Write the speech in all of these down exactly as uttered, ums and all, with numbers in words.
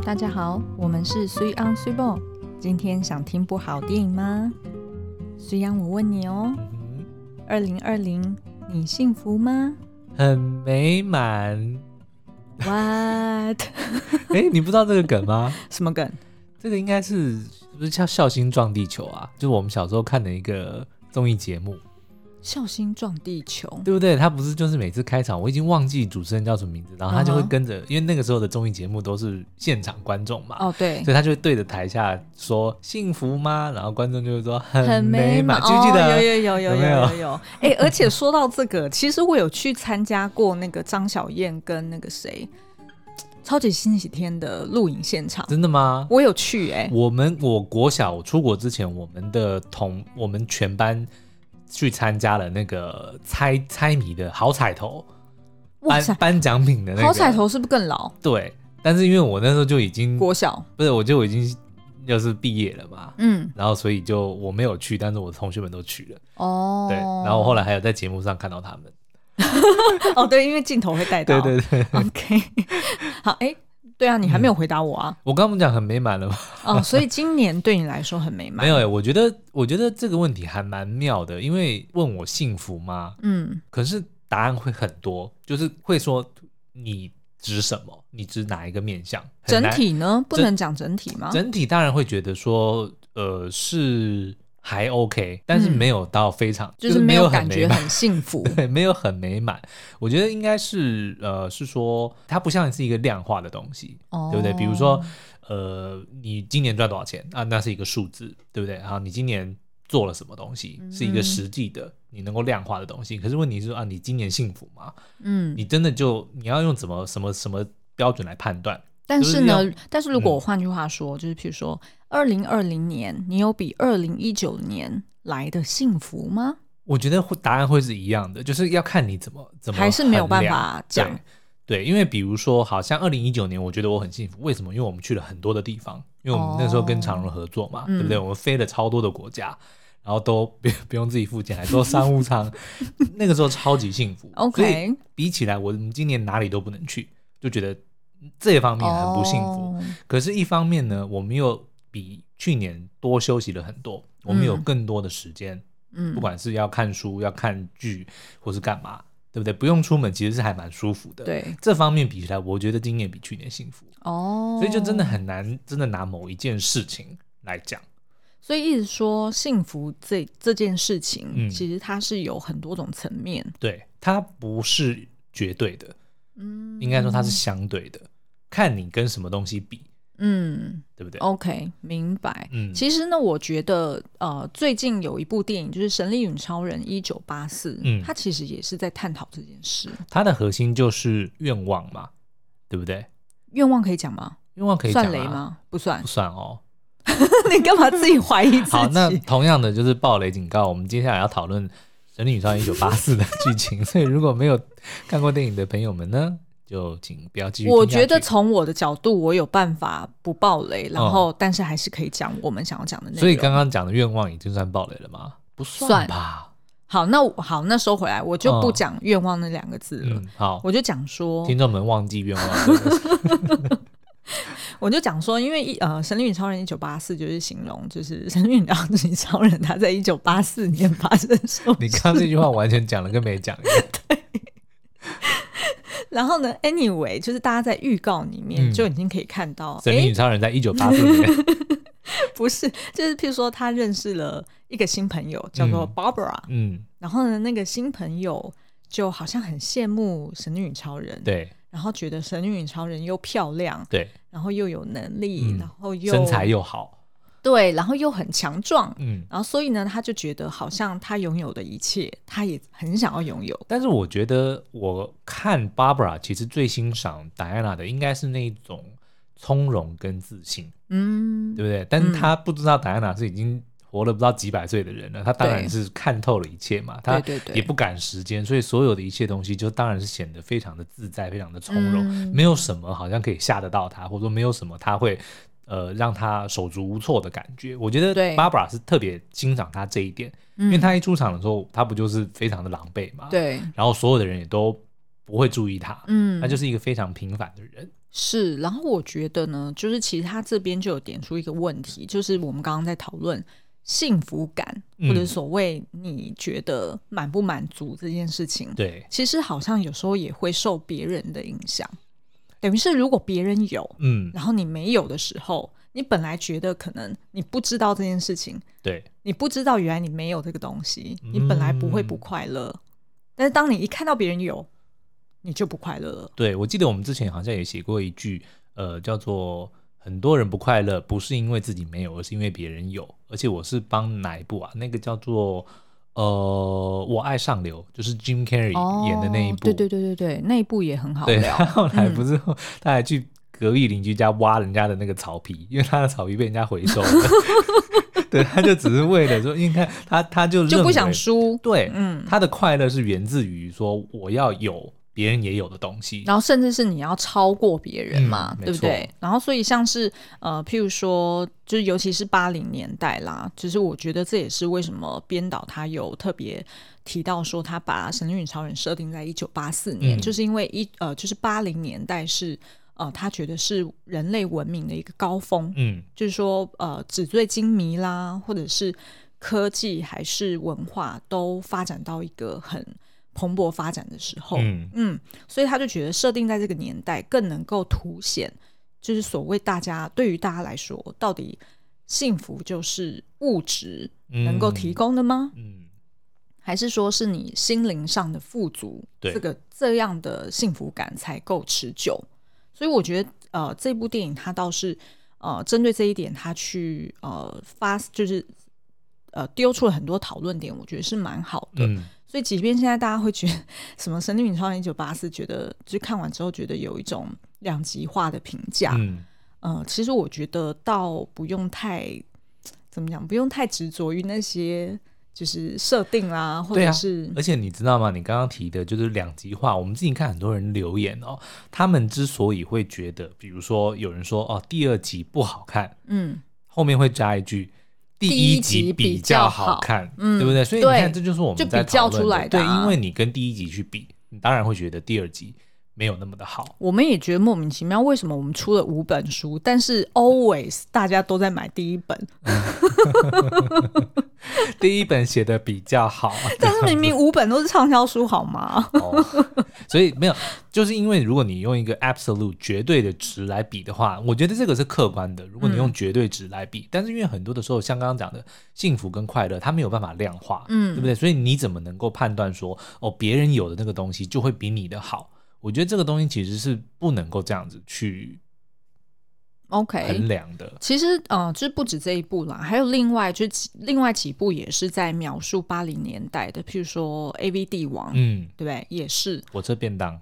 大家好，我们是水昂水宝。今天想听部好电影吗？水昂，我问你哦，二零二零你幸福吗？ 很美满。 What？ 哎，你不知道这个梗吗？ 什么梗？ 这个应该是不是叫孝心撞地球啊？就是我们小时候看的一个综艺节目。 孝心撞地球， 对不对？他不是就是每次开场，我已经忘记主持人叫什么名字，然后他就会跟着， uh-huh. 因为那个时候的综艺节目都是现场观众嘛， 哦对， 所以他就会对着台下说幸福吗？然后观众就会说很美满，记不记得？ 哦、 有有有有有有有。哎、欸，而且说到这个，其实我有去参加过那个张小燕跟那个谁。超级星期天的录影现场。真的吗？ 我有去。哎、欸， 我们我国小我出国之前，我们的同我们全班去参加了那个猜猜谜的好彩头颁颁奖品的那个。 好彩头是不是更老？ 对，但是因为我那时候就已经国小， 不是，我就已经就是毕业了嘛， 嗯， 然后所以就我没有去，但是我的同学们都去了。 哦， 对，然后我后来还有在节目上看到他们。 哦，对，因为镜头会带到。 对对对 ，OK， 好，哎、欸，对啊，你还没有回答我啊？嗯、 我刚刚讲很美满了吗？ 哦，所以今年对你来说很美满？ 没有哎、欸，我觉得，我觉得这个问题还蛮妙的，因为问我幸福吗？嗯，可是答案会很多，就是会说你指什么，你指哪一个面向？ 整体呢？不能讲整体吗？ 整体当然会觉得说，呃，是。还 OK， 但是没有到非常、嗯、 就是没有感觉很幸福。 对，没有很美满。我觉得应该是呃，是说它不像是一个量化的东西，哦、对不对？比如说呃，你今年赚多少钱啊？那是一个数字，对不对？然后你今年做了什么东西，是一个实际的、嗯、你能够量化的东西。可是问题是说啊，你今年幸福吗？嗯，你真的就你要用怎么什么什么标准来判断？ 但是呢，就是、但是如果我换句话说、嗯、就是譬如说二零二零年你有比二零一九年来的幸福吗？ 我觉得答案会是一样的，就是要看你怎么怎么还是没有办法讲。 对, 对，因为比如说好像二零一九年我觉得我很幸福，为什么？因为我们去了很多的地方，因为我们那时候跟长荣合作嘛、哦、对不对、嗯、我们飞了超多的国家，然后都不用自己付钱，还坐商务舱那个时候超级幸福。 OK， 所以比起来我们今年哪里都不能去，就觉得这方面很不幸福、哦、可是一方面呢，我们又比去年多休息了很多，我们有更多的时间、嗯、不管是要看书要看剧或是干嘛，对不对？不用出门其实是还蛮舒服的。对，这方面比起来我觉得今年比去年幸福。哦，所以就真的很难真的拿某一件事情来讲。 所以一直说幸福 这, 这件事情、嗯、其实它是有很多种层面。 对，它不是绝对的，嗯，应该说它是相对的，看你跟什么东西比，嗯，对不对 ？OK， 明白。嗯，其实呢，我觉得呃，最近有一部电影就是《神力女超人一九八四》，嗯，它其实也是在探讨这件事。它的核心就是愿望嘛，对不对？ 愿望可以讲吗？ 愿望可以讲、啊、 算雷吗？不算， 不算哦。 你干嘛自己怀疑自己？ 好，那同样的就是爆雷警告，我们接下来要讨论《神力女超人一九八四》的剧情，所以如果没有看过电影的朋友们呢，就请不要继续听下去。 我觉得从我的角度我有办法不爆雷，然后但是还是可以讲我们想要讲的内容。 所以刚刚讲的愿望已经算爆雷了吗？不算吧。 好，那好，那收回来，我就不讲愿望那两个字了、嗯、好，我就讲说听众们忘记愿望我就讲说因为呃，神力女超人一九八四就是形容就是神力女超人她在一九八四年发生什么。 你刚刚这句话完全讲了跟没讲一样。 对。然后呢 anyway 就是大家在预告里面就已经可以看到、嗯、 神力女超人在一九八四年不是，就是譬如说他认识了一个新朋友叫做 Barbara， 嗯, 嗯然后呢那个新朋友就好像很羡慕神力女超人， 对， 然后觉得神力女超人又漂亮， 对， 然后又有能力、嗯、然后又身材又好， 对，然后又很强壮，嗯，然后所以呢他就觉得好像他拥有的一切他也很想要拥有。 但是我觉得我看 Barbara 其实最欣赏 Diana 的应该是那种从容跟自信，嗯，对不对？但是他不知道 Diana 是已经活了不知道几百岁的人了，他当然是看透了一切嘛，他也不赶时间，所以所有的一切东西就当然是显得非常的自在，非常的从容、嗯、没有什么好像可以吓得到他，或者说没有什么他会呃让他手足无措的感觉。我觉得 Barbara 是特别欣赏他这一点，因为他一出场的时候他不就是非常的狼狈嘛，对，然后所有的人也都不会注意他，嗯，他就是一个非常平凡的人。 是，然后我觉得呢，就是其实他这边就有点出一个问题，就是我们刚刚在讨论幸福感，或者所谓你觉得满不满足这件事情， 对， 其实好像有时候也会受别人的影响。等于是如果别人有，嗯，然后你没有的时候，你本来觉得可能你不知道这件事情， 对， 你不知道原来你没有这个东西，你本来不会不快乐，嗯，但是当你一看到别人有，你就不快乐了。 对，我记得我们之前好像也写过一句，呃，叫做很多人不快乐不是因为自己没有，而是因为别人有。而且我是帮哪一部啊？那个叫做呃，我爱上流，就是 Jim Carrey 演的那一部。 哦，对对对对对，那一部也很好聊。 对，他后来不是、嗯、他还去隔壁邻居家挖人家的那个草皮，因为他的草皮被人家回收了。对，他就只是为了说，因为他他就认为就不想输。 对，嗯，他的快乐是源自于说我要有别人也有的东西， 然后甚至是你要超过别人嘛， 嗯、 对不对？然后所以像是呃，譬如说，就是尤其是八零年代啦，就是我觉得这也是为什么编导他有特别提到说，他把《神力女超人》设定在一九八四年，嗯、就是因为一呃，就是八零年代是。呃，他觉得是人类文明的一个高峰，嗯，就是说，呃，纸醉金迷啦，或者是科技还是文化都发展到一个很蓬勃发展的时候，嗯嗯，所以他就觉得设定在这个年代更能够凸显，就是所谓大家对于大家来说，到底幸福就是物质能够提供的吗？嗯，嗯还是说是你心灵上的富足，这个这样的幸福感才够持久？所以我觉得呃这部电影它倒是呃针对这一点它去呃发就是呃丢出了很多讨论点，我觉得是蛮好的、嗯、所以即便现在大家会觉得什么神力女超人一九八四觉得就是看完之后觉得有一种两极化的评价、嗯呃、其实我觉得倒不用太怎么讲不用太执着于那些就是设定啦，或者是、 啊、而且你知道吗？你刚刚提的就是两极化。我们自己看很多人留言哦，他们之所以会觉得，比如说有人说哦第二集不好看，嗯，后面会加一句第一集比较好看，嗯，对不对？所以你看，这就是我们在讨论的，就比较出来的、啊。对，因为你跟第一集去比，你当然会觉得第二集没有那么的好。 我们也觉得莫名其妙，为什么我们出了五本书，但是 always 大家都在买第一本。 第一本写的比较好， 但是明明五本都是畅销书好吗、 哦、所以没有，就是因为如果你用一个 absolute 绝对的值来比的话，我觉得这个是客观的，如果你用绝对值来比、嗯、但是因为很多的时候像刚刚讲的幸福跟快乐它没有办法量化、嗯、对不对？所以你怎么能够判断说哦别人有的那个东西就会比你的好？我觉得这个东西其实是不能够这样子去 OK 衡量的。 其实呃，就是不止这一部啦，还有另外就另外几部也是在描述八零年代的，譬如说 A V 帝王，嗯，对不对？也是火车便当。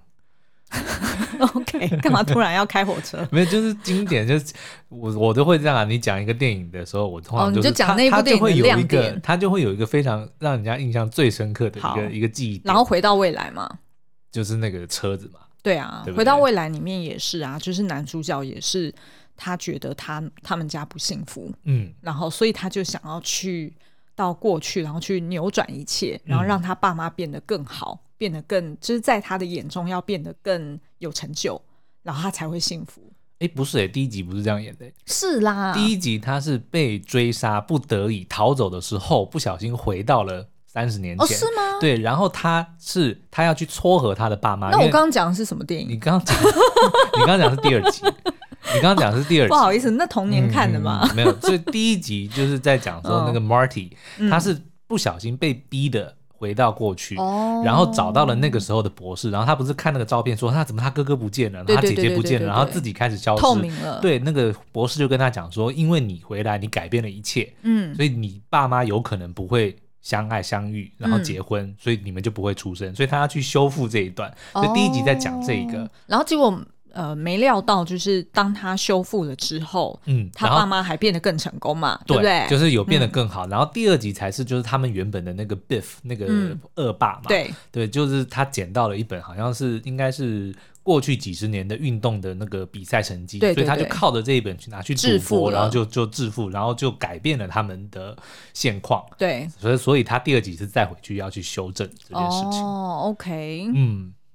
OK， 干嘛突然要开火车？ 没有，就是经典，就是我我都会这样啊。你讲一个电影的时候，我通常、就是哦、 你就讲那部电影的亮点， 它就会有一个非常让人家印象最深刻的一个一个记忆点。 然后回到未来嘛， 就是那个车子嘛。 对啊，对对回到未来里面也是啊，就是男主角也是他觉得他他们家不幸福，嗯，然后所以他就想要去到过去，然后去扭转一切，然后让他爸妈变得更好，嗯、变得更就是在他的眼中要变得更有成就，然后他才会幸福。 哎，不是哎，第一集不是这样演的。 是啦， 第一集他是被追杀，不得已逃走的时候，不小心回到了三十年前。 哦，是吗？ 对，然后他是他要去撮合他的爸妈。 那我刚刚讲的是什么电影？ 你刚刚讲，你刚刚讲是第二集。你刚刚讲的是第二集， 不好意思，那童年看的嘛、 嗯嗯、没有，所以第一集就是在讲说那个 Marty、嗯、他是不小心被逼的回到过去、哦、然后找到了那个时候的博士，然后他不是看那个照片说他怎么他哥哥不见了，然后他姐姐不见了，然后自己开始消失透明了。 对，那个博士就跟他讲说因为你回来你改变了一切，嗯，所以你爸妈有可能不会相爱相遇然后结婚、嗯、所以你们就不会出生，所以他要去修复这一段，所以第一集在讲这一个、哦、 然后结果呃，没料到就是当他修复了之后，嗯，他爸妈还变得更成功嘛， 对, 对不对？ 就是有变得更好、嗯。然后第二集才是就是他们原本的那个 Biff 那个恶霸嘛，嗯、对对，就是他捡到了一本好像是应该是过去几十年的运动的那个比赛成绩，对对对，所以他就靠着这一本去拿去赌博，然后就就致富，然后就改变了他们的现况。 对， 所以所以他第二集是再回去要去修正这件事情。 哦 ，OK， 嗯。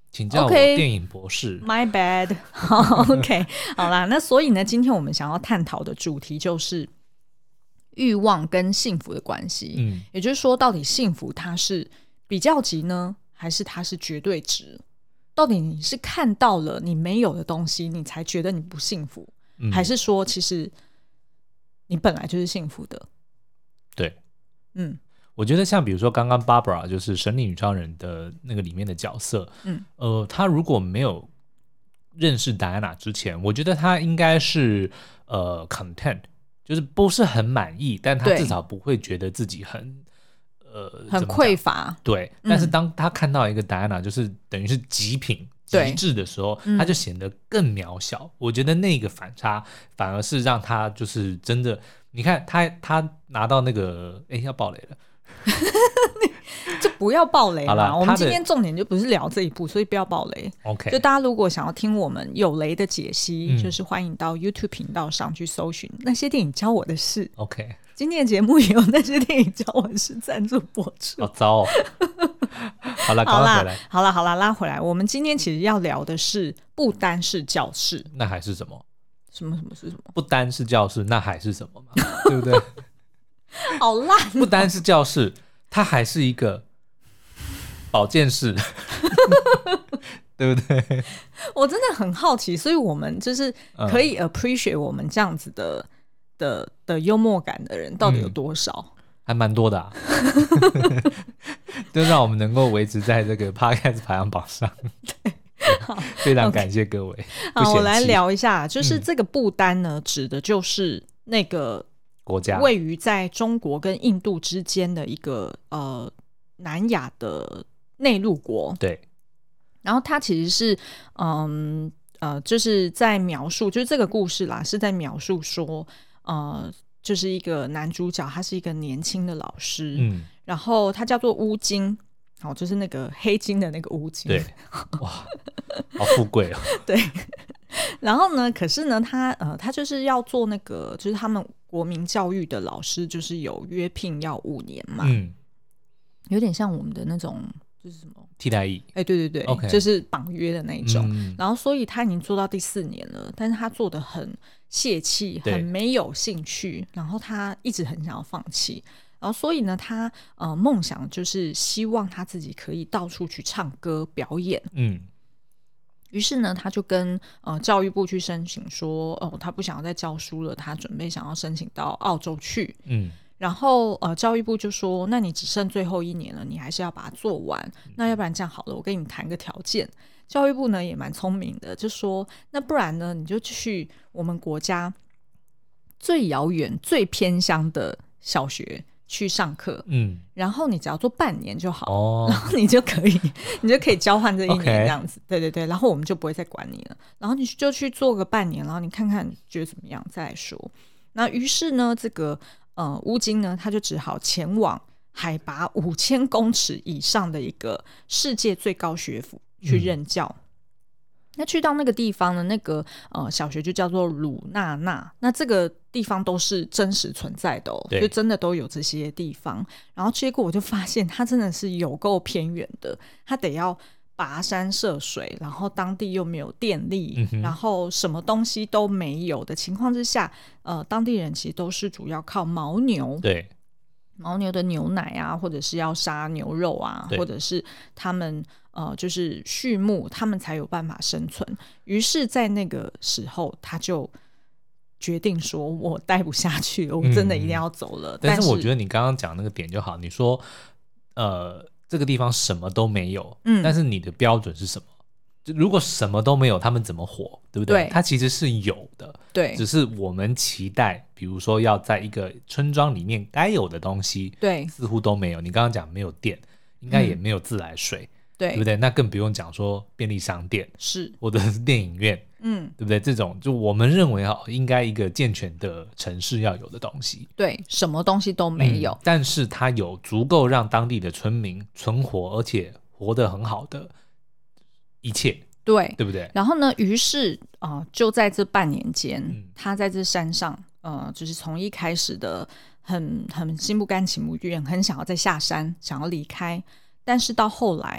请叫我 OK 电影博士。 My bad OK 好啦，那所以呢今天我们想要探讨的主题就是欲望跟幸福的关系、嗯、也就是说到底幸福它是比较级呢还是它是绝对值，到底你是看到了你没有的东西你才觉得你不幸福、嗯、还是说其实你本来就是幸福的。 对， 嗯， 我觉得像比如说刚刚 Barbara 就是神力女超人的那个里面的角色，嗯，呃，她如果没有认识 Diana 之前，我觉得她应该是呃 content， 就是不是很满意，但她至少不会觉得自己很呃很匮乏。 对，但是当她看到一个 Diana 就是等于是极品极致的时候，她就显得更渺小、嗯、我觉得那个反差反而是让她就是真的，你看她她拿到那个哎要爆雷了就不要爆雷嘛，我们今天的重点就不是聊这一部，所以不要爆雷。 OK， 就大家如果想要听我们有雷的解析、嗯、就是欢迎到 YouTube 频道上去搜寻那些电影教我的事。 OK， 今天的节目也有那些电影教我的事赞助播出。 好糟哦好了，赶快回来。 好了好了，拉回来。我们今天其实要聊的是不单是教室。 那还是什么？ 什么什么是什么？ 不单是教室，那还是什么嘛？对不对？ 好烂、哦！ 不单是教室，它还是一个保健室，对不对？ 我真的很好奇，所以我们就是可以 appreciate 我们这样子的、嗯、的的幽默感的人到底有多少？嗯、 还蛮多的啊，就让我们能够维持在这个 podcast 排行榜上。 对， 非常感谢各位。 Okay. 好，我来聊一下，就是这个不丹呢、嗯、指的就是那个国家位于在中国跟印度之间的一个呃南亚的内陆国。 对， 然后它其实是嗯呃就是在描述，就是这个故事啦，是在描述说呃就是一个男主角，他是一个年轻的老师，嗯，然后他叫做乌金。哦，就是那个黑金的那个乌金。 对，哇，好富贵哦。 对，然后呢，可是呢，他呃，他就是要做那个，就是他们国民教育的老师，就是有约聘要五年嘛，嗯，有点像我们的那种，就是什么替代役， 哎，对对对， okay. 就是绑约的那一种、 嗯。 然后，所以他已经做到第四年了，但是他做的很泄气，很没有兴趣，然后他一直很想要放弃。然后所以呢他呃梦想就是希望他自己可以到处去唱歌表演，嗯，于是呢他就跟呃教育部去申请说，哦他不想要再教书了，他准备想要申请到澳洲去，嗯，然后呃教育部就说，那你只剩最后一年了，你还是要把它做完、嗯、那要不然这样好了，我跟你谈个条件。教育部呢也蛮聪明的，就说那不然呢你就去我们国家最遥远最偏乡的小学去上课，嗯，然后你只要做半年就好，哦，然后你就可以你就可以交换这一年这样子， okay. 对对对，然后我们就不会再管你了，然后你就去做个半年，然后你看看觉得怎么样再来说。那于是呢这个呃乌金呢他就只好前往海拔五千公尺以上的一个世界最高学府去任教、嗯，那去到那个地方呢，那个呃小学就叫做鲁纳纳，那这个地方都是真实存在的哦，就真的都有这些地方。然后结果我就发现它真的是有够偏远的，它得要跋山涉水，然后当地又没有电力、嗯、然后什么东西都没有的情况之下，呃，当地人其实都是主要靠牦牛， 对， 牦牛的牛奶啊，或者是要杀牛肉啊，或者是他们呃就是畜牧，他们才有办法生存。于是在那个时候他就决定说我待不下去了，我真的一定要走了、嗯、 但是我觉得你刚刚讲那个点就好，你说呃这个地方什么都没有、嗯、但是你的标准是什么？就如果什么都没有他们怎么活，对不对？对，它其实是有的，对，只是我们期待比如说要在一个村庄里面该有的东西，对，似乎都没有。你刚刚讲没有电，应该也没有自来水、嗯、对, 对不对？那更不用讲说便利商店是或者是电影院，嗯，对不对？这种就我们认为应该一个健全的城市要有的东西，对，什么东西都没有、嗯、但是它有足够让当地的村民存活而且活得很好的一切，对，对不对？然后呢，于是、呃、就在这半年间、嗯、他在这山上呃，就是从一开始的很很心不甘情不愿，很想要再下山，想要离开，但是到后来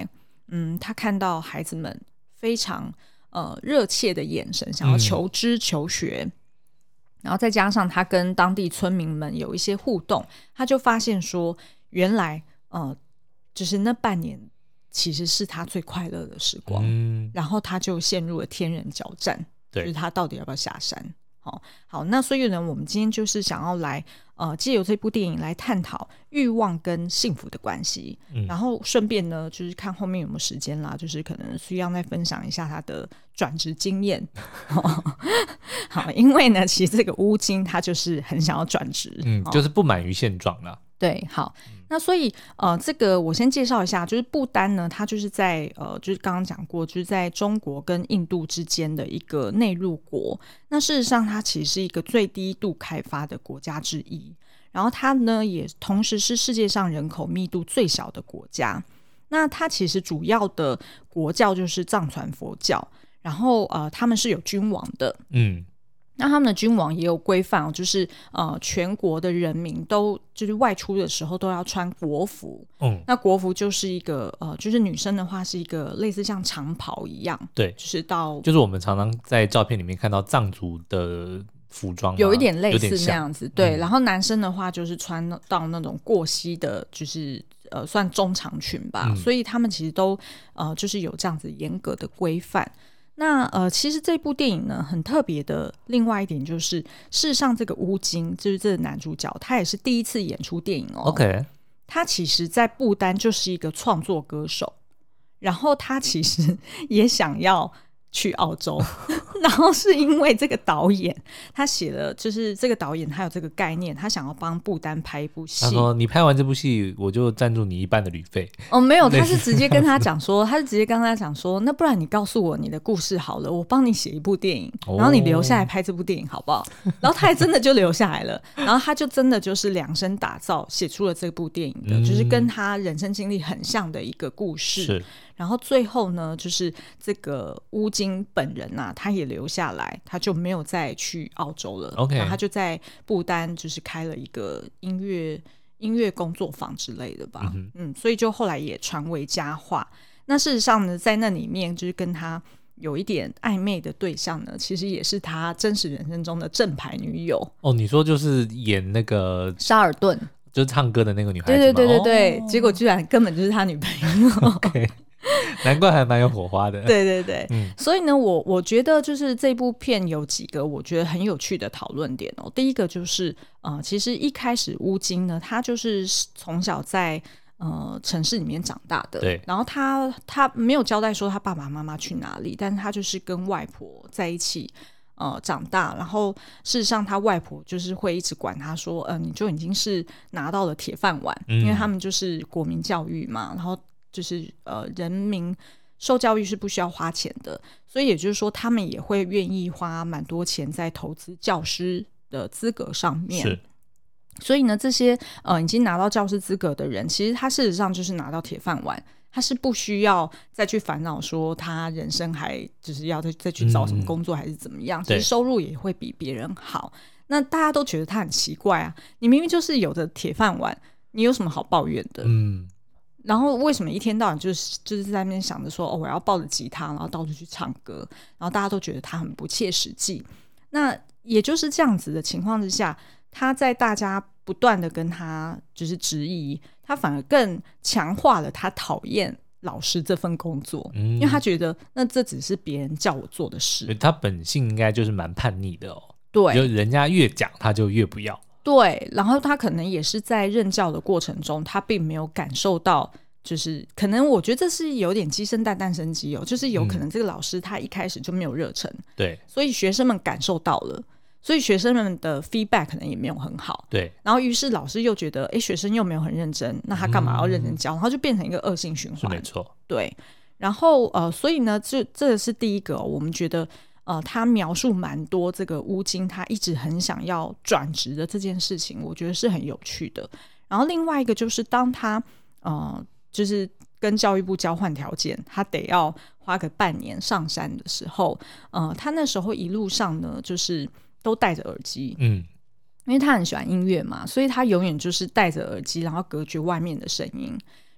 嗯，他看到孩子们非常呃热切的眼神，想要求知求学。嗯，然后再加上他跟当地村民们有一些互动，他就发现说原来呃，就是那半年其实是他最快乐的时光。嗯，然后他就陷入了天人交战，就是他到底要不要下山。好, 好，那所以呢，我们今天就是想要来呃，借由这部电影来探讨欲望跟幸福的关系。嗯，然后顺便呢，就是看后面有没有时间啦，就是可能需要再分享一下他的转职经验。好，因为呢，其实这个乌金他就是很想要转职， 嗯，就是不满于现状啦。 对，好，那所以呃，这个我先介绍一下，就是不丹呢，它就是在呃，就是刚刚讲过，就是在中国跟印度之间的一个内陆国。那事实上，它其实是一个最低度开发的国家之一。然后它呢，也同时是世界上人口密度最小的国家。那它其实主要的国教就是藏传佛教，然后呃，他们是有君王的，嗯。那他们的君王也有规范、哦、就是呃，全国的人民都就是外出的时候都要穿国服。嗯，那国服就是一个呃，就是女生的话是一个类似像长袍一样， 对， 就是到就是我们常常在照片里面看到藏族的服装， 有一点类似那样子，对、嗯。然后男生的话就是穿到那种过膝的，就是呃，算中长裙吧、嗯。所以他们其实都呃，就是有这样子严格的规范。那呃，其实这部电影呢，很特别的另外一点就是，事实上这个乌金就是这个男主角，他也是第一次演出电影哦。 OK， 他其实在不丹就是一个创作歌手，然后他其实也想要去澳洲然后是因为这个导演他写了，就是这个导演他有这个概念，他想要帮不丹拍一部戏。 他说你拍完这部戏我就赞助你一半的旅费。 哦，没有，他是直接跟他讲说他是直接跟他讲说，那不然你告诉我你的故事好了，我帮你写一部电影，然后你留下来拍这部电影好不好、哦、然后他也真的就留下来了然后他就真的就是量身打造写出了这部电影的、嗯、就是跟他人生经历很像的一个故事。是，然后最后呢，就是这个乌金本人啊，他也留下来，他就没有再去澳洲了。 OK， 然后他就在不丹就是开了一个音乐音乐工作坊之类的吧。嗯, 嗯，所以就后来也传为佳话。那事实上呢，在那里面就是跟他有一点暧昧的对象呢，其实也是他真实人生中的正牌女友。 哦，你说就是演那个沙尔顿， 就是唱歌的那个女孩子吗？ 对对对对对、哦、结果居然根本就是他女朋友。 OK，难怪还蛮有火花的。 对对对、嗯、所以呢我我觉得就是这部片有几个我觉得很有趣的讨论点哦。第一个就是呃，其实一开始乌金呢，他就是从小在呃城市里面长大的， 对， 然后他他没有交代说他爸爸妈妈去哪里，但是他就是跟外婆在一起呃长大，然后事实上他外婆就是会一直管他说呃你就已经是拿到了铁饭碗、嗯、因为他们就是国民教育嘛，然后就是呃人民受教育是不需要花钱的，所以也就是说他们也会愿意花蛮多钱在投资教师的资格上面。 是， 所以呢这些呃已经拿到教师资格的人，其实他事实上就是拿到铁饭碗，他是不需要再去烦恼说他人生还就是要 再, 再去找什么工作还是怎么样、嗯、其实收入也会比别人好。那大家都觉得他很奇怪啊，你明明就是有的铁饭碗，你有什么好抱怨的？嗯，然后为什么一天到晚就是就是在那边想着说哦，我要抱着吉他然后到处去唱歌，然后大家都觉得他很不切实际。那也就是这样子的情况之下，他在大家不断的跟他就是质疑，他反而更强化了他讨厌老师这份工作、嗯、因为他觉得那这只是别人叫我做的事。 他本性应该就是蛮叛逆的哦。 对， 就人家越讲他就越不要。 对，然后他可能也是在任教的过程中，他并没有感受到，就是可能我觉得这是有点鸡生蛋蛋生鸡哦，就是有可能这个老师他一开始就没有热忱、嗯、对，所以学生们感受到了，所以学生们的 feedback 可能也没有很好。对，然后于是老师又觉得哎，学生又没有很认真，那他干嘛要认真教、嗯、然后就变成一个恶性循环。 是没错。对， 然后呃，所以呢这这是第一个、哦、我们觉得呃，他描述蛮多这个乌金他一直很想要转职的这件事情，我觉得是很有趣的。然后另外一个就是当他呃，就是跟教育部交换条件，他得要花个半年上山的时候，呃，他那时候一路上呢就是都戴着耳机，嗯，因为他很喜欢音乐嘛，所以他永远就是戴着耳机，然后隔绝外面的声音。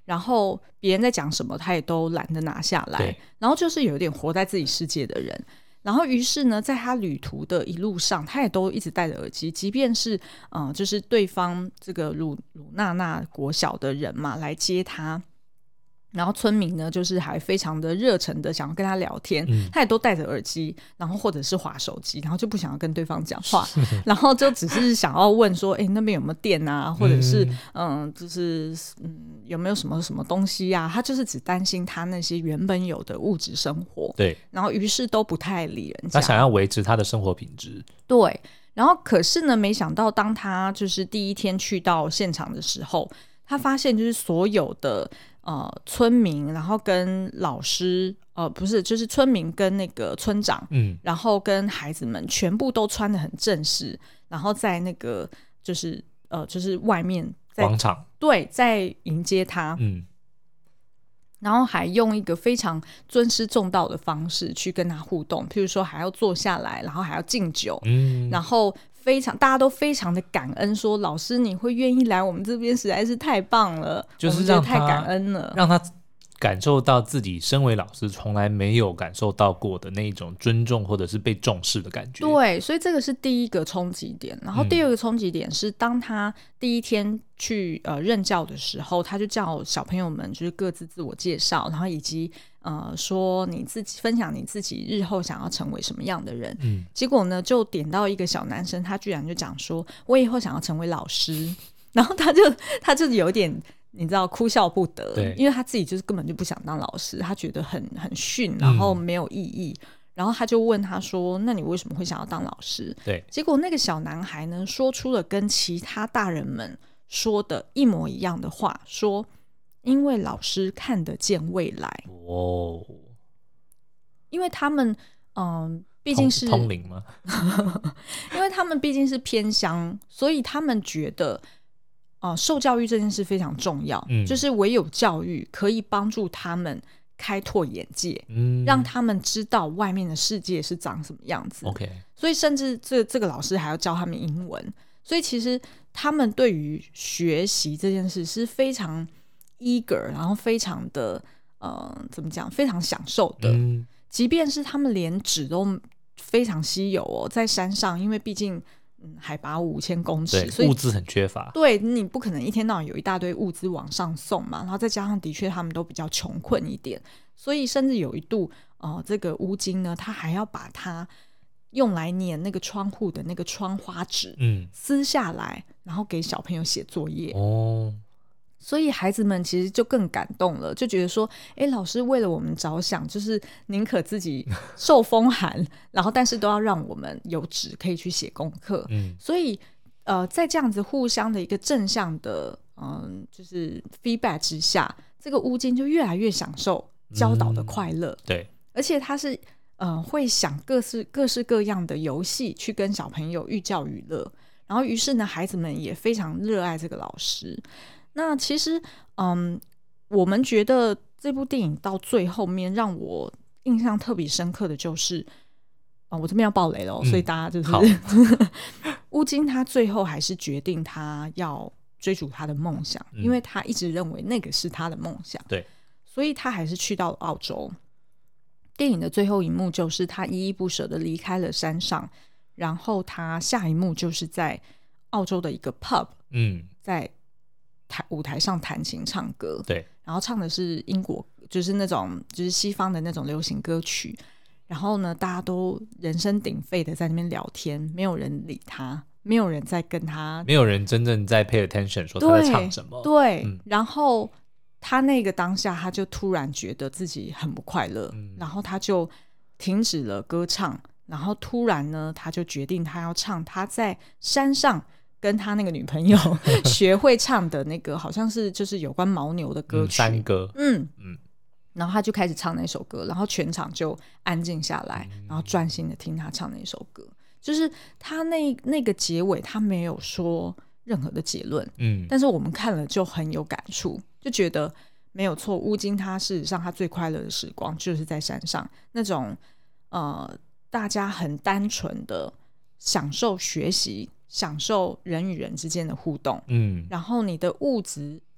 然后别人在讲什么他也都懒得拿下来，然后就是有点活在自己世界的人。然后于是呢在他旅途的一路上他也都一直戴着耳机，即便是呃，就是对方这个鲁鲁娜娜国小的人嘛来接他，然后村民呢就是还非常的热忱的想要跟他聊天、嗯、他也都戴着耳机，然后或者是滑手机，然后就不想要跟对方讲话，然后就只是想要问说哎、欸，那边有没有电啊，或者是 嗯, 嗯就是嗯有没有什么什么东西啊，他就是只担心他那些原本有的物质生活， 对， 然后于是都不太理人家， 他想要维持他的生活品质， 对，然后可是呢没想到当他就是第一天去到现场的时候，他发现就是所有的呃村民，然后跟老师呃不是就是村民跟那个村长，嗯，然后跟孩子们全部都穿得很正式，然后在那个就是呃就是外面在广场， 对，在迎接他，嗯，然后还用一个非常尊师重道的方式去跟他互动，譬如说还要坐下来，然后还要敬酒，嗯，然后非常大家都非常的感恩，说老师你会愿意来我们这边实在是太棒了， 就是让他太感恩了， 让他感受到自己身为老师从来没有感受到过的那一种尊重或者是被重视的感觉。 对，所以这个是第一个冲击点。然后第二个冲击点是当他第一天去呃任教的时候，他就叫小朋友们就是各自自我介绍，然后以及呃说你自己分享你自己日后想要成为什么样的人。嗯，结果呢就点到一个小男生，他居然就讲说我以后想要成为老师，然后他就他就有点你知道哭笑不得，因为他自己就是根本就不想当老师，他觉得很很逊，然后没有意义、嗯、然后他就问他说那你为什么会想要当老师？ 对， 结果那个小男孩呢说出了跟其他大人们说的一模一样的话，说因为老师看得见未来。哦，因为他们嗯毕竟是通灵吗？ 因为他们毕竟是偏乡，所以他们觉得呃，受教育这件事非常重要、嗯、就是唯有教育可以帮助他们开拓眼界、嗯、让他们知道外面的世界是长什么样子、 okay. 所以甚至这这个老师还要教他们英文，所以其实他们对于学习这件事是非常 eager， 然后非常的呃，怎么讲，非常享受的、嗯、即便是他们连纸都非常稀有哦，在山上，因为毕竟嗯、海拔五千公尺，所以物资很缺乏， 对，你不可能一天到晚有一大堆物资往上送嘛，然后再加上的确他们都比较穷困一点，所以甚至有一度呃，这个乌金呢他还要把它用来粘那个窗户的那个窗花纸、嗯、撕下来然后给小朋友写作业哦。所以孩子们其实就更感动了，就觉得说哎，老师为了我们着想，就是宁可自己受风寒然后但是都要让我们有纸可以去写功课、嗯、所以呃，在这样子互相的一个正向的嗯，就是 feedback 之下，这个乌金就越来越享受教导的快乐、嗯、对，而且他是呃会想各式各式各样的游戏去跟小朋友寓教于乐，然后于是呢孩子们也非常热爱这个老师。那其实嗯，我们觉得这部电影到最后面让我印象特别深刻的就是、呃、我这边要爆雷了、嗯、所以大家就是乌金他最后还是决定他要追逐他的梦想、嗯、因为他一直认为那个是他的梦想，对，所以他还是去到了澳洲。电影的最后一幕就是他依依不舍的离开了山上，然后他下一幕就是在澳洲的一个 pub、嗯、在舞台上弹琴唱歌，对，然后唱的是英国就是那种就是西方的那种流行歌曲，然后呢大家都人声鼎沸的在那边聊天，没有人理他，没有人在跟他， 没有人真正在 pay attention 说他在唱什么， 对、嗯、然后他那个当下他就突然觉得自己很不快乐、嗯、然后他就停止了歌唱，然后突然呢他就决定他要唱他在山上跟他那个女朋友学会唱的那个好像是就是有关牦牛的歌曲、嗯、 山歌， 嗯嗯，然后他就开始唱那首歌，然后全场就安静下来、嗯、然后专心的听他唱那首歌，就是他那那个结尾他没有说任何的结论，嗯，但是我们看了就很有感触，就觉得没有错，乌金他事实上他最快乐的时光就是在山上，那种呃大家很单纯的享受学习，享受人与人之间的互动，嗯，然后你的物质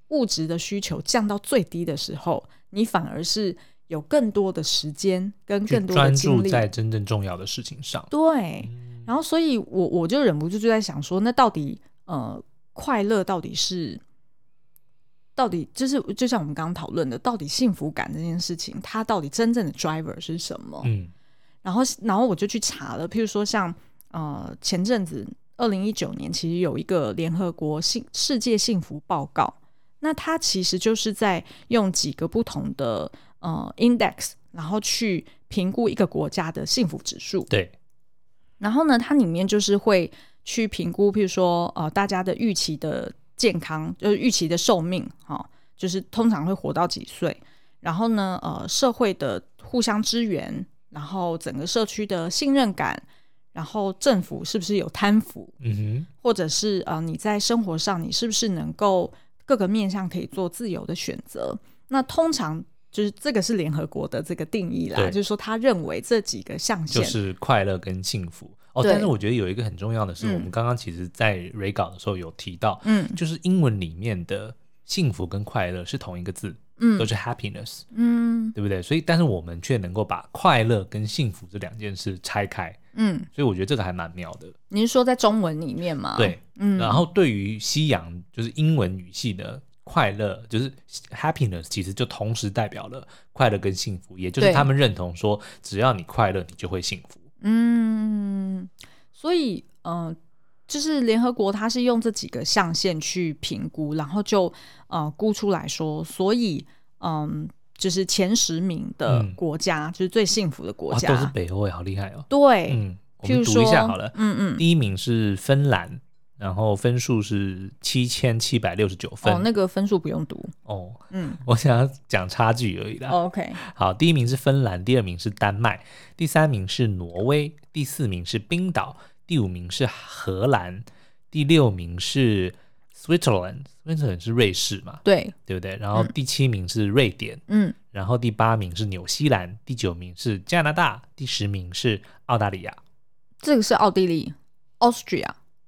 物质的需求降到最低的时候，你反而是有更多的时间跟更多的精力专注在真正重要的事情上。 对，嗯、然后所以我我就忍不住就在想说，那到底呃快乐到底是到底就是就像我们刚刚讨论的，到底幸福感这件事情，它到底真正的 driver 是什么？嗯，然后然后我就去查了，譬如说像呃前阵子二零一九年其实有一个联合国幸世界幸福报告，那它其实就是在用几个不同的呃 index， 然后去评估一个国家的幸福指数。 对， 然后呢，它里面就是会去评估，譬如说呃大家的预期的健康，就是预期的寿命，哦，就是通常会活到几岁。然后呢，呃，社会的互相支援，然后整个社区的信任感，然后政府是不是有贪腐，嗯哼，或者是呃你在生活上你是不是能够各个面向可以做自由的选择。那通常就是这个是联合国的这个定义啦，就是说他认为这几个象限就是快乐跟幸福。哦，但是我觉得有一个很重要的是，嗯、我们刚刚其实在蕊稿的时候有提到，嗯，就是英文里面的幸福跟快乐是同一个字，嗯，都是 happiness， 嗯，对不对？所以，但是我们却能够把快乐跟幸福这两件事拆开，嗯，所以我觉得这个还蛮妙的。 你是说在中文里面吗？ 对，嗯，然后对于西洋就是英文语系的快乐，就是 happiness， 其实就同时代表了快乐跟幸福，也就是他们认同说，只要你快乐，你就会幸福。 嗯，所以呃，就是联合国它是用这几个象限去评估，然后就呃估出来说，所以嗯，就是前十名的国家，嗯、就是最幸福的国家， 都是北欧，好厉害哦。 对， 嗯，我们读一下好了。嗯嗯，第一名是芬兰。然后分数是七千七百六十九分。 哦，那个分数不用读哦。嗯，我想要讲差距而已啦。 哦、OK， 好，第一名是芬兰，第二名是丹麦，第三名是挪威，第四名是冰岛，第五名是荷兰，第六名是 Switzerland，Switzerland 是瑞士嘛？ 对， 对不对？然后第七名是瑞典，嗯，然后第八名是纽西兰，第九名是加拿大，第十名是澳大利亚。 这个是奥地利 ，Austria。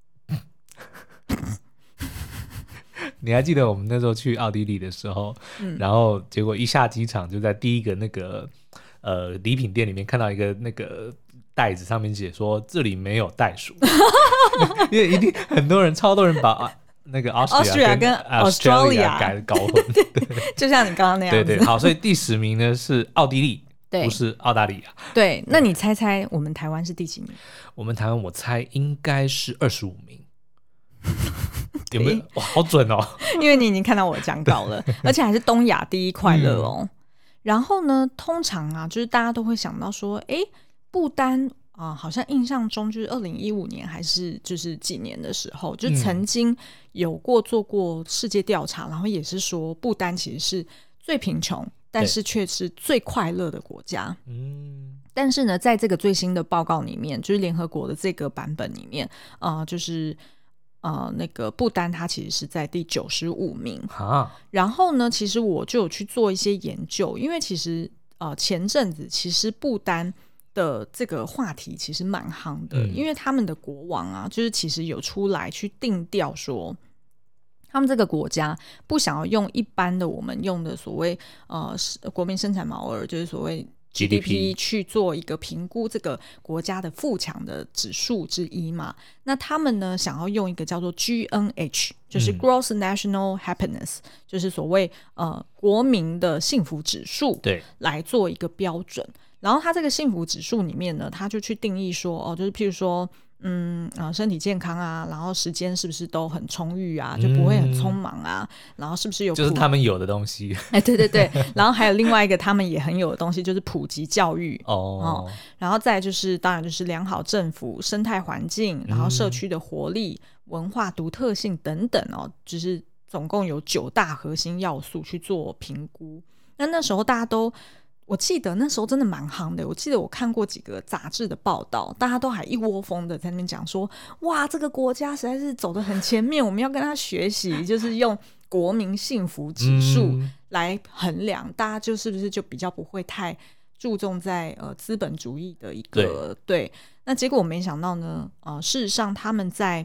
你还记得我们那时候去奥地利的时候，嗯、然后结果一下机场就在第一个那个呃礼品店里面看到一个那个袋子，上面写说这里没有袋鼠，因为一定很多人超多人把那个 Austria 跟 Australia 改搞混， 对，就像你刚刚那样子。 对对，好，所以第十名呢是奥地利，不是澳大利亚。 对，那你猜猜我们台湾是第几名？ 我们台湾我猜应该是二十五名。有没有？哇，好准哦！ 因为你已经看到我讲稿了，而且还是东亚第一快乐哦。嗯、然后呢，通常啊，就是大家都会想到说，哎，不丹啊、呃，好像印象中就是二零一五年还是就是几年的时候，就曾经有过做过世界调查，嗯、然后也是说不丹其实是最贫穷，但是却是最快乐的国家。嗯。但是呢，在这个最新的报告里面，就是联合国的这个版本里面，啊、呃，就是。呃，那个不丹它其实是在第九十五名、啊、然后呢其实我就有去做一些研究，因为其实呃前阵子其实不丹的这个话题其实蛮夯的、嗯、因为他们的国王啊就是其实有出来去定调说他们这个国家不想要用一般的我们用的所谓呃国民生产毛额，就是所谓G D P 去做一个评估这个国家的富强的指数之一嘛，那他们呢想要用一个叫做 G N H， 就是 Gross National Happiness、嗯、就是所谓呃国民的幸福指数，对，来做一个标准。然后它这个幸福指数里面呢，它就去定义说哦，就是譬如说嗯、呃、身体健康啊，然后时间是不是都很充裕啊，就不会很匆忙啊、嗯、然后是不是有就是他们有的东西哎，对对对然后还有另外一个他们也很有的东西就是普及教育哦、哦然后再来就是当然就是良好政府、生态环境，然后社区的活力、嗯、文化独特性等等哦，就是总共有九大核心要素去做评估。那那时候大家都我记得那时候真的蛮夯的，我记得我看过几个杂志的报道，大家都还一窝蜂的在那边讲说哇这个国家实在是走得很前面，我们要跟他学习，就是用国民幸福指数来衡量、嗯、大家就是不是就比较不会太注重在呃资本主义的一个 对, 对那结果我没想到呢呃事实上他们在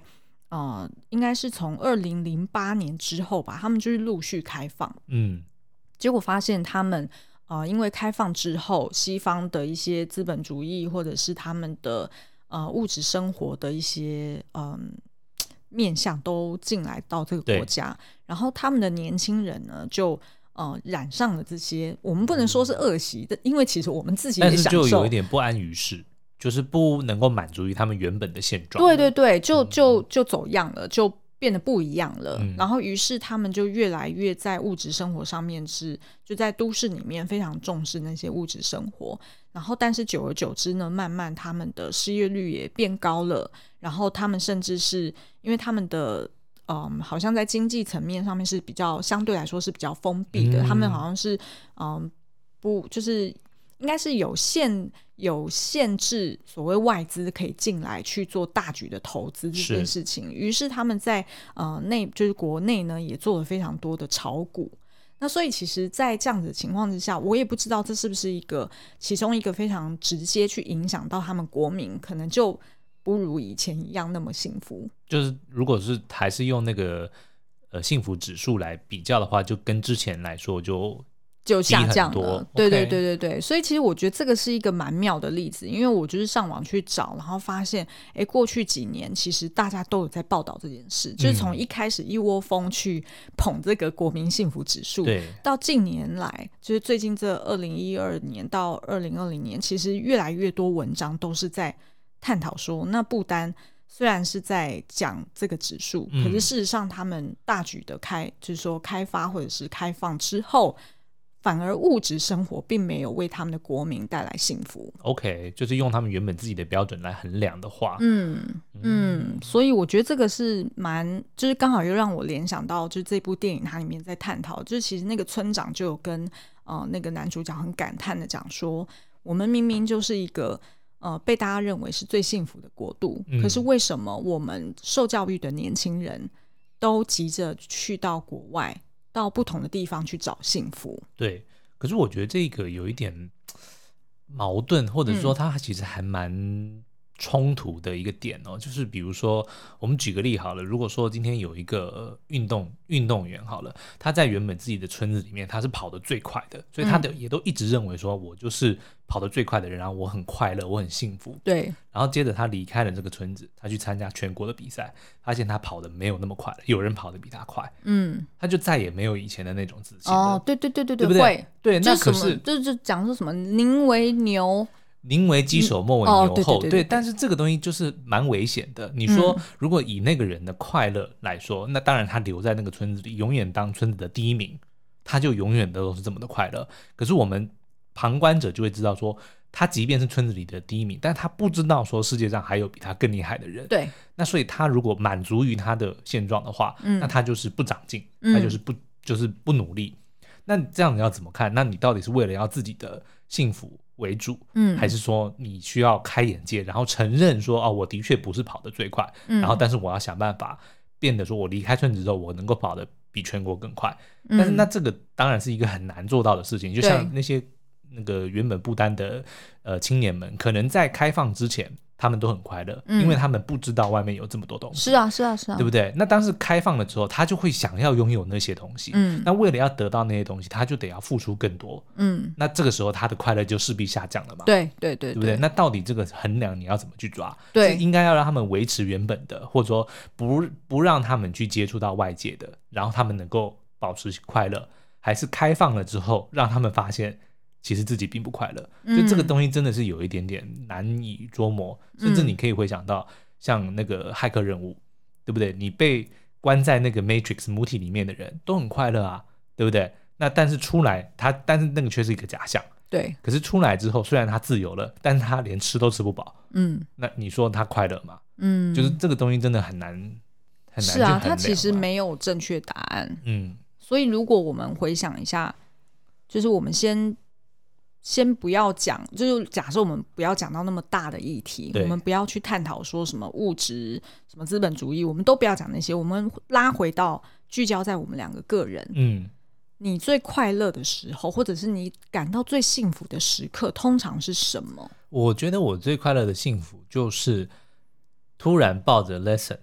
呃，应该是从二零零八年之后吧，他们就是陆续开放， 嗯， 结果发现他们呃，因为开放之后，西方的一些资本主义或者是他们的呃物质生活的一些嗯、呃、面向都进来到这个国家，然后他们的年轻人呢就呃染上了这些，我们不能说是恶习的，因为其实我们自己也享受， 但是就有一点不安于世，就是不能够满足于他们原本的现状。 对对对，就就就走样了，就变得不一样了、 嗯、 然后于是他们就越来越在物质生活上面是就在都市里面非常重视那些物质生活，然后但是久而久之呢，慢慢他们的失业率也变高了，然后他们甚至是因为他们的嗯，好像在经济层面上面是比较相对来说是比较封闭的、嗯、他们好像是嗯不就是应该是有限有限制所谓外资可以进来去做大举的投资这件事情，于是他们在呃内就是国内呢也做了非常多的炒股。那所以其实在这样子的情况之下，我也不知道这是不是一个其中一个非常直接去影响到他们国民可能就不如以前一样那么幸福。 就是如果是还是用那个呃幸福指数来比较的话，就跟之前来说就就下降了，对对 okay. 对对对，所以其实我觉得这个是一个蛮妙的例子，因为我就是上网去找，然后发现，哎，过去几年其实大家都有在报道这件事，嗯、就是从一开始一窝蜂去捧这个国民幸福指数， 对， 到近年来，就是最近这二零一二年到二零二零年，其实越来越多文章都是在探讨说，那不单虽然是在讲这个指数， 嗯、 可是事实上他们大举的开，就是说开发或者是开放之后。反而物质生活并没有为他们的国民带来幸福。 OK， 就是用他们原本自己的标准来衡量的话， 嗯嗯，所以我觉得这个是蛮就是刚好又让我联想到就是这部电影它里面在探讨，就是其实那个村长就有跟呃那个男主角很感叹的讲说，我们明明就是一个呃被大家认为是最幸福的国度、嗯、可是为什么我们受教育的年轻人都急着去到国外到不同的地方去找幸福？ 对，可是我觉得这个有一点矛盾，或者说它其实还蛮冲突的一个点哦、嗯、就是比如说我们举个例好了，如果说今天有一个运动运动员好了，他在原本自己的村子里面他是跑得最快的，所以他的也都一直认为说我就是跑得最快的人，然后我很快乐，我很幸福。 对， 然后接着他离开了这个村子，他去参加全国的比赛，发现他跑得没有那么快了，有人跑得比他快，嗯，他就再也没有以前的那种自信了。 哦，对对对对对，对不对？ 会， 对，那可是就是讲说什么宁为牛宁为鸡首莫为牛后、哦、 对, 对, 对, 对, 对，但是这个东西就是蛮危险的。你说、嗯、如果以那个人的快乐来说，那当然他留在那个村子里永远当村子的第一名，他就永远都是这么的快乐。可是我们旁观者就会知道说，他即便是村子里的第一名，但他不知道说世界上还有比他更厉害的人。 对， 那所以他如果满足于他的现状的话、嗯、那他就是不长进、嗯、他就是不就是不努力。那这样你要怎么看？那你到底是为了要自己的幸福为主、嗯、还是说你需要开眼界，然后承认说哦，我的确不是跑得最快、嗯、然后但是我要想办法变得说我离开村子之后我能够跑得比全国更快、嗯、但是那这个当然是一个很难做到的事情。就像那些那个原本不丹的呃青年们，可能在开放之前他们都很快乐、嗯、因为他们不知道外面有这么多东西。 是啊是啊是啊， 对不对？那当时开放了之后，他就会想要拥有那些东西。嗯，那为了要得到那些东西，他就得要付出更多。嗯，那这个时候他的快乐就势必下降了嘛。 对对 对, 对， 对不对？那到底这个衡量你要怎么去抓？ 对， 是应该要让他们维持原本的，或者说不不让他们去接触到外界的，然后他们能够保持快乐，还是开放了之后让他们发现其实自己并不快乐？所以这个东西真的是有一点点难以捉摸、嗯、甚至你可以回想到像那个骇客任务，对不对？你被关在那个 Matrix 母体里面的人都很快乐啊，对不对？那但是出来他但是那个却是一个假象。 对， 可是出来之后虽然他自由了，但是他连吃都吃不饱。嗯，那你说他快乐吗？嗯，就是这个东西真的很难很难去衡量。 是啊，他其实没有正确答案。嗯，所以如果我们回想一下，就是我们先先不要讲，就是假设我们不要讲到那么大的议题，我们不要去探讨说什么物质什么资本主义，我们都不要讲那些，我们拉回到聚焦在我们两个个人。嗯，你最快乐的时候，或者是你感到最幸福的时刻通常是什么？我觉得我最快乐的幸福就是突然抱着 lesson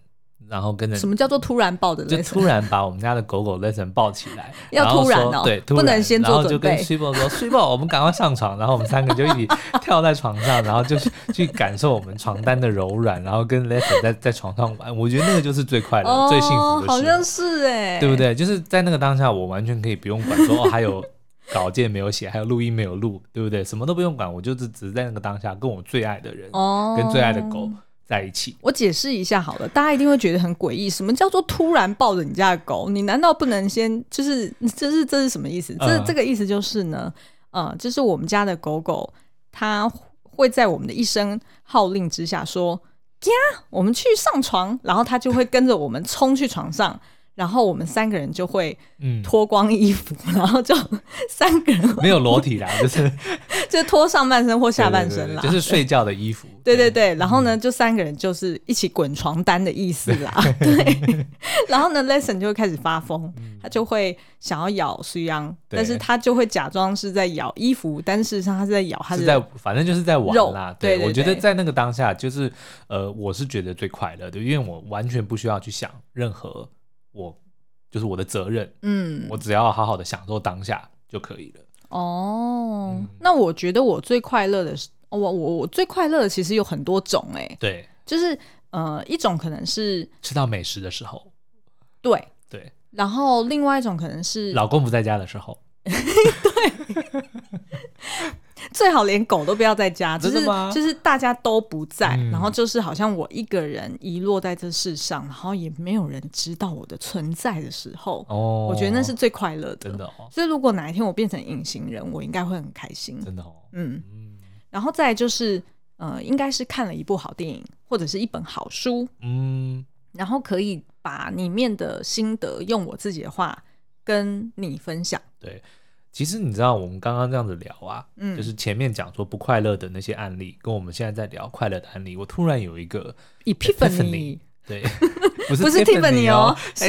然后跟着什么叫做突然抱的 lesson？ 就突然把我们家的狗狗 lesson 抱起来， 要突然哦， 对，突然不能先做准备。 然后就跟 Super 说 Super 我们赶快上床，然后我们三个就一起跳在床上，然后就去感受我们床单的柔软，然后跟 lesson 在在床上玩。我觉得那个就是最快乐、哦、最幸福的时候， 好像是哎， 对不对？就是在那个当下，我完全可以不用管说哦还有稿件没有写，还有录音没有录，对不对？什么都不用管，我就只是在那个当下跟我最爱的人、哦、跟最爱的狗在一起。 我解释一下好了，大家一定会觉得很诡异，什么叫做突然抱着你家的狗？你难道不能先就是这是这是什么意思？这、嗯、这个意思就是呢，呃，就是我们家的狗狗，它会在我们的一声号令之下说“呀，我们去上床”，然后它就会跟着我们冲去床上。然后我们三个人就会脱光衣服、嗯、然后就三个人没有裸体啦，就是就脱上半身或下半身啦， 对对对，就是睡觉的衣服。 对对对，然后呢、嗯、就三个人就是一起滚床单的意思啦。对，然后呢 lesson 就会开始发疯、嗯、他就会想要咬苏央，但是他就会假装是在咬衣服，但事实上他是在咬他的肉， 是在反正就是在玩啦。对，对对对，我觉得在那个当下就是呃，我是觉得最快乐的，因为我完全不需要去想任何我就是我的责任，嗯，我只要好好的享受当下就可以了。 哦、嗯，那我觉得我最快乐的是，我我我最快乐的其实有很多种哎、欸， 对， 就是呃，一种可能是吃到美食的时候， 对对， 然后另外一种可能是老公不在家的时候， 对。最好连狗都不要在家，就是就是大家都不在、嗯、然后就是好像我一个人遗落在这世上，然后也没有人知道我的存在的时候、哦、我觉得那是最快乐的， 真的哦。 所以如果哪一天我变成隐形人，我应该会很开心， 真的哦。 嗯，然后再来就是呃，应该是看了一部好电影或者是一本好书，嗯，然后可以把里面的心得用我自己的话跟你分享。 对，其实你知道我们刚刚这样子聊啊、嗯、就是前面讲说不快乐的那些案例跟我们现在在聊快乐的案例，我突然有一个 epiphany， 对不是 Tiffany 哦，是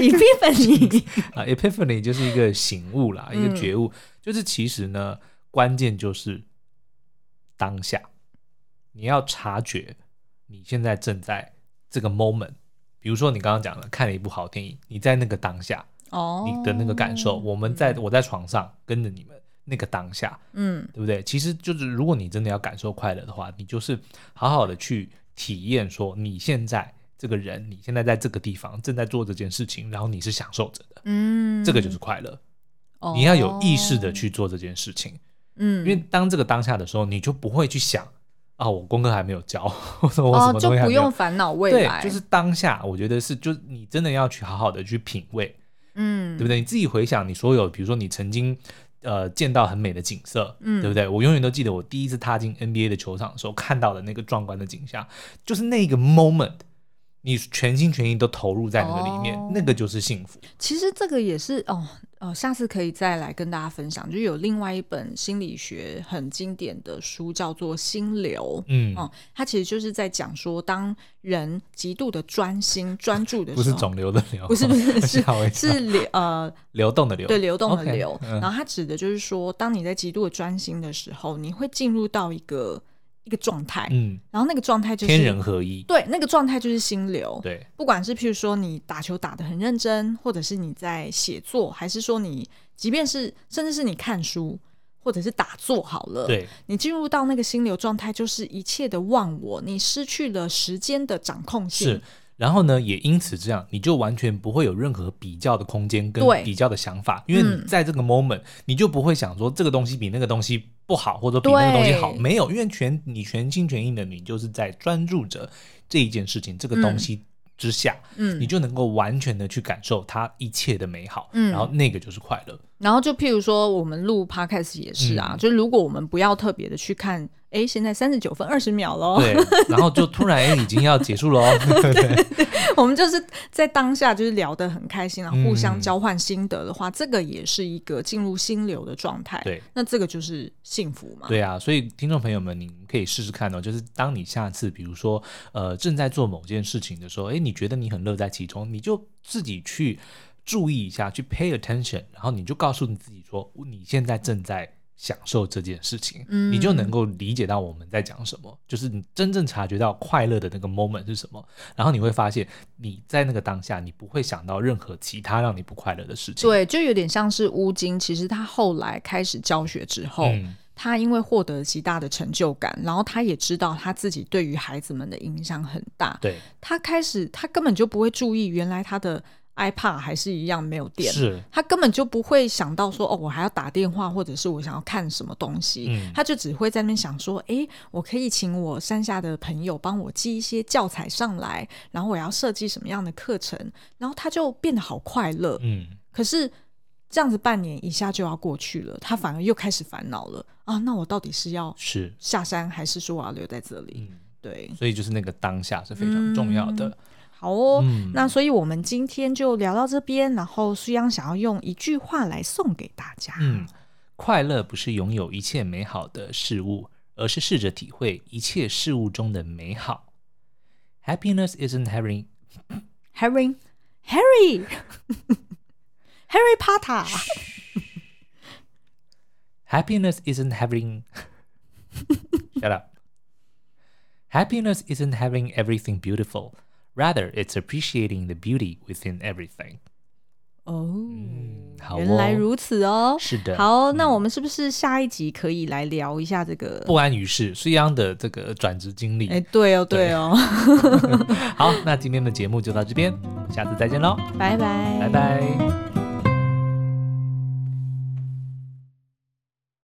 epiphany 啊 epiphany 就是一个醒悟啦、嗯、一个觉悟，就是其实呢关键就是当下你要察觉你现在正在这个 moment， 比如说你刚刚讲的看了一部好电影，你在那个当下哦，你的那个感受，我们在我在床上跟着你们那个当下，嗯，对不对？其实就是如果你真的要感受快乐的话，你就是好好的去体验说你现在这个人，你现在在这个地方正在做这件事情，然后你是享受着的，嗯，这个就是快乐。哦、你要有意识的去做这件事情，嗯，因为当这个当下的时候，你就不会去想啊，我功课还没有交，或者我什么东西还没有、 哦、就不用烦恼未来， 对，就是当下，我觉得是，就是你真的要去好好的去品味。嗯，对不对？你自己回想你所有，比如说你曾经呃见到很美的景色，嗯，对不对？我永远都记得我第一次踏进 N B A 的球场的时候看到的那个壮观的景象，就是那个 moment， 你全心全意都投入在那个里面，哦、那个就是幸福。 其实这个也是哦。呃，下次可以再来跟大家分享，就有另外一本心理学很经典的书叫做《心流》，嗯，嗯它其实就是在讲说，当人极度的专心专注的时候， 不是肿瘤的瘤， 不是不是是是流呃流动的流， 对，流动的流。 Okay, 嗯、 然后它指的就是说，当你在极度的专心的时候，你会进入到一个一个状态，嗯，然后那个状态就是天人合一， 对，那个状态就是心流， 对， 不管是譬如说你打球打得很认真，或者是你在写作，还是说你即便是甚至是你看书或者是打坐好了， 对， 你进入到那个心流状态，就是一切的忘我，你失去了时间的掌控性， 是。然后呢，也因此这样，你就完全不会有任何比较的空间跟比较的想法，因为你在这个 moment，、嗯、你就不会想说这个东西比那个东西不好，或者比那个东西好，没有，因为全你全心全意的，你就是在专注着这一件事情，这个东西之下，嗯，你就能够完全的去感受它一切的美好，嗯，然后那个就是快乐。 然后就譬如说我们录 podcast 也是啊，嗯、就是如果我们不要特别的去看，哎，现在三十九分二十秒咯， 对，然后就突然哎已经要结束咯对对对， 我们就是在当下就是聊得很开心啊，互相交换心得的话、嗯、这个也是一个进入心流的状态， 对， 那这个就是幸福嘛。 对啊，所以听众朋友们你们可以试试看哦，就是当你下次比如说呃正在做某件事情的时候，哎，你觉得你很乐在其中，你就自己去注意一下，去 pay attention， 然后你就告诉你自己说你现在正在享受这件事情、嗯、你就能够理解到我们在讲什么，就是你真正察觉到快乐的那个 moment 是什么，然后你会发现你在那个当下你不会想到任何其他让你不快乐的事情。 对，就有点像是乌金，其实他后来开始教学之后、嗯、他因为获得极大的成就感，然后他也知道他自己对于孩子们的影响很大， 对， 他开始他根本就不会注意原来他的iPad 还是一样没有电， 是他根本就不会想到说哦，我还要打电话或者是我想要看什么东西、嗯、他就只会在那边想说诶，我可以请我山下的朋友帮我寄一些教材上来，然后我要设计什么样的课程，然后他就变得好快乐。嗯，可是这样子半年一下就要过去了，他反而又开始烦恼了啊，那我到底是要下山还是说我要留在这里、嗯、对， 所以就是那个当下是非常重要的、嗯好哦、嗯、那所以我们今天就聊到这边，然后苏央想要用一句话来送给大家。 嗯，快乐不是拥有一切美好的事物，而是试着体会一切事物中的美好。 Happiness isn't having Harry Harry Harry Potter Happiness isn't having Shut up Happiness isn't having everything beautiful,Rather, it's appreciating the beauty within everything. 哦、 嗯好哦， 原来如此哦。 是的。 好、嗯，那我们是不是下一集可以来聊一下这个不安于室苏央的这个转职经历？ 哎，对哦，对哦。 好，那今天的节目就到这边，下次再见喽， 拜拜， 拜拜。